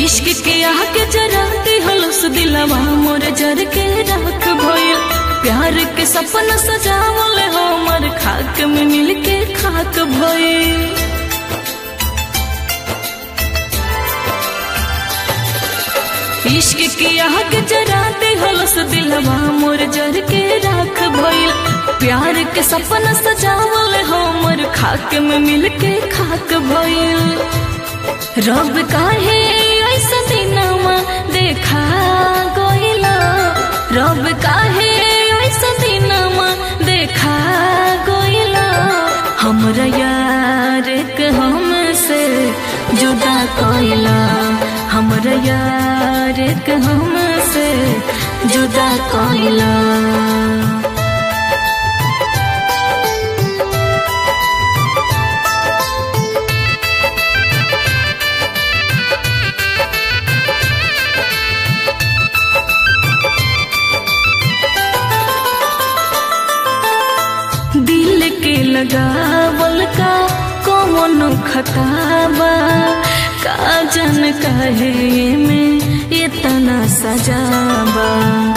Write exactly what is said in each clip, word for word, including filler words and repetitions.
इश्क के आके जराती हलस दिलवा मोर जर के राख भइल। प्यार के सपना सजावल हमर खाक में मिल के खाक भइल। इश्क के आके जराती हलस दिलवा मोर जर के राख भइल। प्यार के सपना सजावल हमर खाक में मिल के खाक भइल। रब काहे ऐसा दिनवा देखा गइला, रब काहे ऐसा दिनवा देखा गइला। हमरा यार के हमसे जुदा कइला, हमरा यार के हमसे जुदा कइला। दिल के लगावल का कौन खताबा, का जन कहे में इतना सजाबा।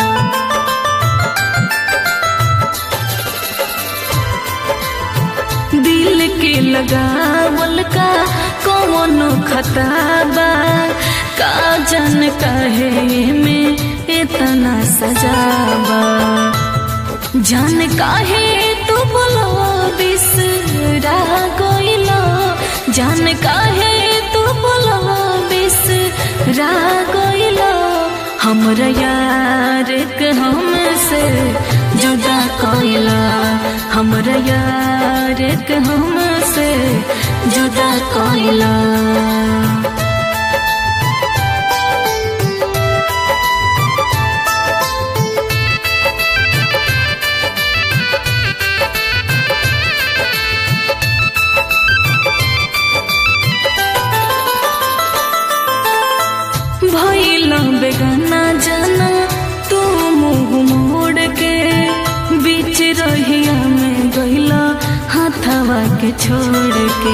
दिल के लगावल का कौन खताबा, का जन कहे में इतना सजाबा। जान काहे तू बोलो बिसरा गइला, जान काहे तू बोलो बिसरा गइला। हमरा यार के हमसे जुदा कइला, हमरा यार के हमसे जुदा कइला। भइला बेगाना जाना तू मुँह मोड़ के, बीच रहिया में गइला हाथवा के छोड़ के।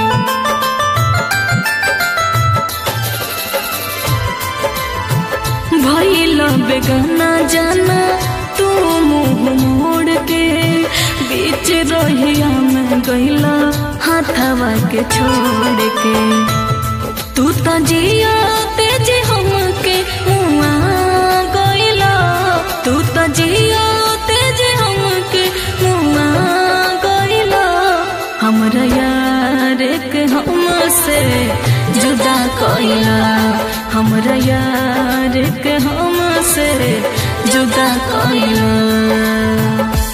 भइला बेगाना जाना तू मुँह मोड़ के, बीच रहिया में गइला हाथवा के छोड़ के। तू तो जिया तेज हमके मुआ गइला, तू तो जिया तेज हमके मुआ गइला। हमरा यार के हमसे जुदा कइला, हमरा यार के हमसे जुदा कइला।